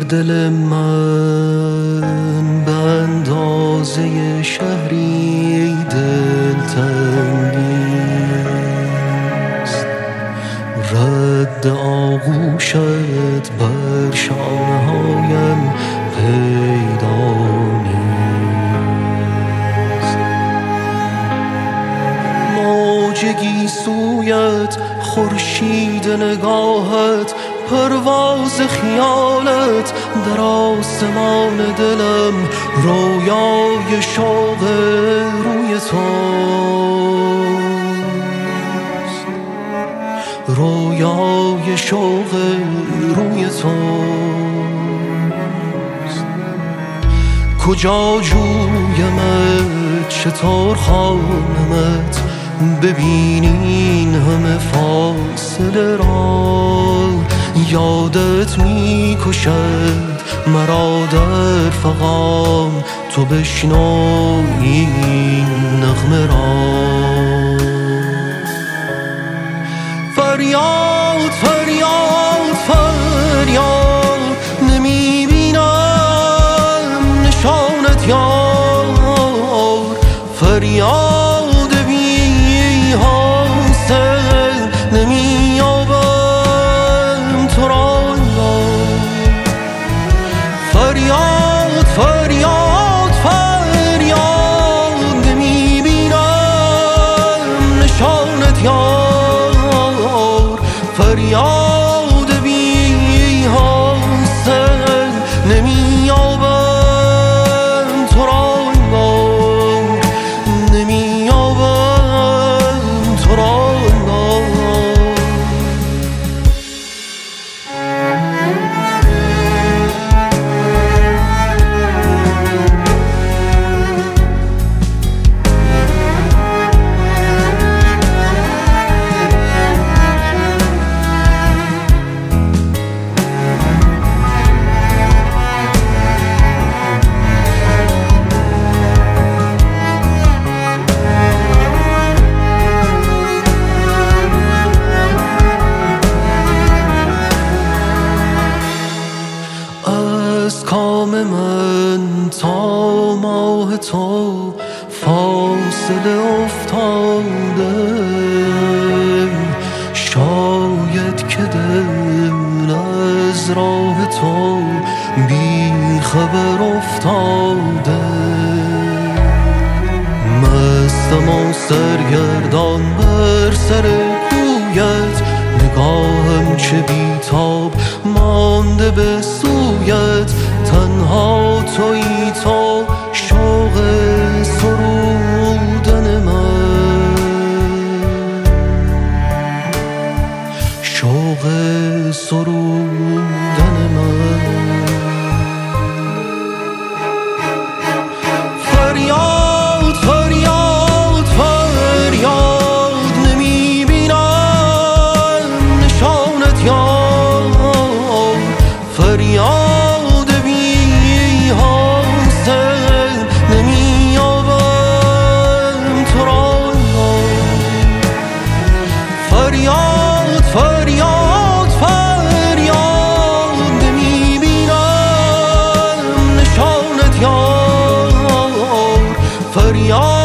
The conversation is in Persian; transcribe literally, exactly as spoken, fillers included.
دل من به اندازه شهری دلتنگیست، رد آغوشت بر شانه‌هایم پیدا نیست. موج گیسویت، خورشید نگاهت، پرواز خیالت در آسمان دلم، رویای شوق روی توست، رویای شوق روی توست. کجا جویمت، چطور خوانمت، ببینین همه فاصله را. یادت می کشد مرا در فغان، تو بشنو این نغمه را. فریاد فریاد فریاد، نمی بینم نشانت یار. فریاد بی حاصل، نمی یابم تو را. فریاد فریاد فریاد، نمی بینم نشانت یار. فریاد بی حاصل، نمی یابم تو را. نمی یابم تو را. از کام من تا ماه تو فاصله افتاده، شاید که دل از راه تو بی خبر افتاده. مستم و سرگردان بر سر کویت، نگاهم چه بیتاب مانده به سویت. تنها تویی تو، شوق سرودن من، شوق سرودن من. فریاد فریاد فریاد، نمی بینم نشانت یار. فریاد بی حاصل، نمی یابم تو را. فریاد فریاد فریاد، نمی بینم نشانت یار. فریاد